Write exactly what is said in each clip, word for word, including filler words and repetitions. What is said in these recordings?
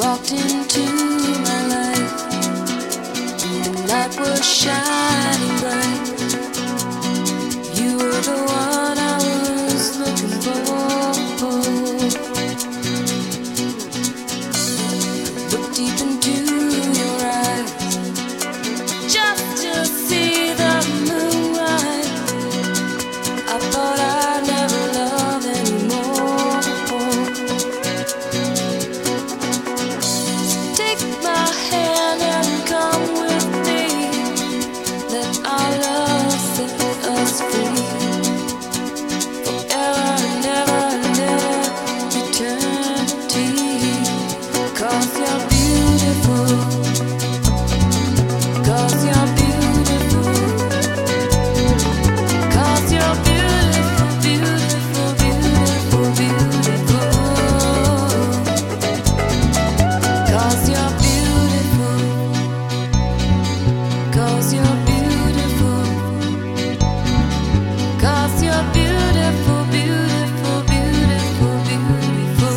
walked into my life, the light was shining bright. You were the one I was looking for. Look deep into your eyes, just to see the moonlight. I thought I'd never love anymore. Take my hand and come with me. Let our love set us free. Forever and ever and ever, eternity. 'Cause you're beautiful. 'Cause you're beautiful. 'Cause you're beautiful, beautiful, beautiful, beautiful. 'Cause you're beautiful. 'Cause you're beautiful. 'Cause you're beautiful, beautiful, beautiful, beautiful.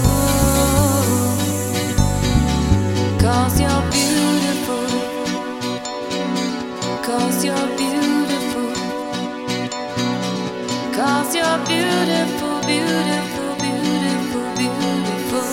'Cause you're beautiful. 'Cause you're beautiful. 'Cause you're beautiful, beautiful, beautiful, beautiful.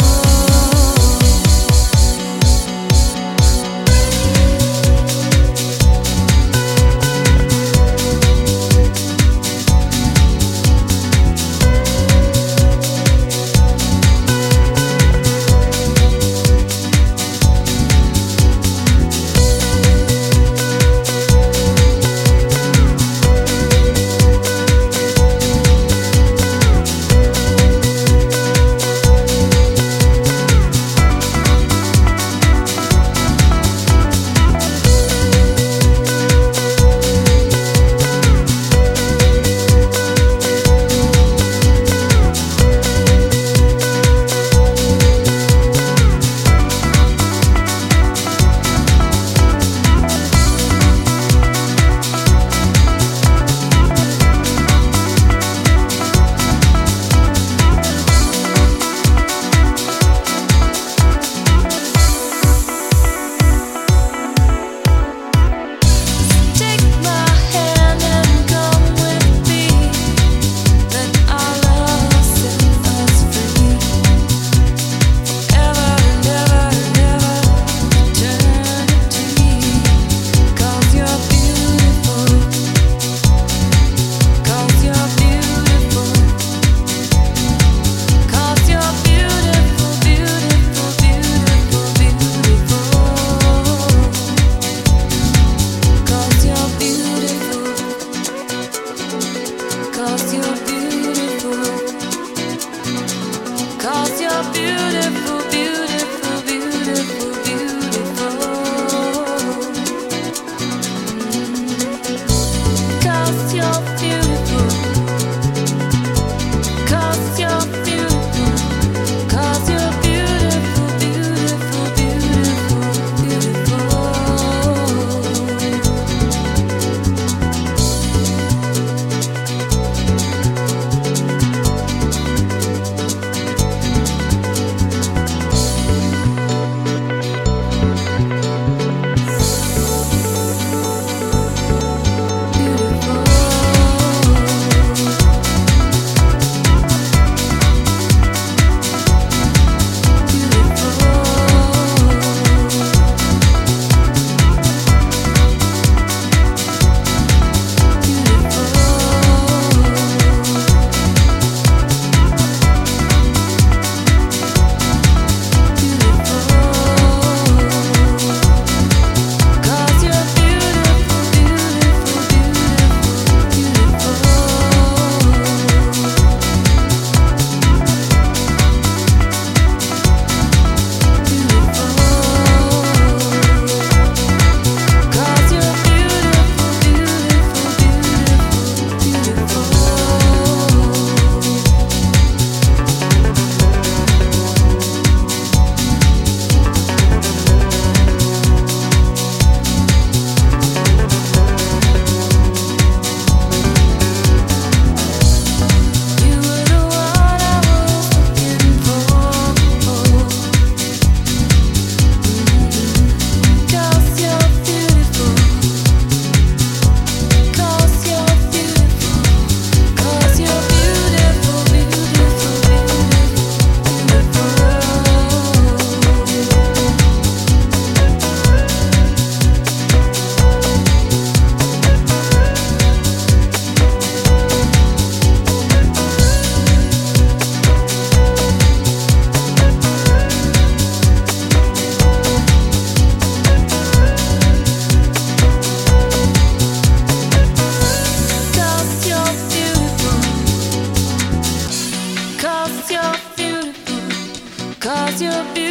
Take my hand and come with me. Let our love set us free. Forever and ever and ever, eternity. 'Cause you're beautiful. 'Cause you're beautiful. 'Cause you're beautiful, beautiful, beautiful, beautiful. 'Cause you're beautiful. 'Cause you're beautiful. 'Cause you're beautiful, beautiful, beautiful, beautiful. 'Cause you're beautiful. 'Cause you're beautiful. 'Cause you're beautiful, beautiful, beautiful, beautiful. you're beautiful, 'cause you're beautiful.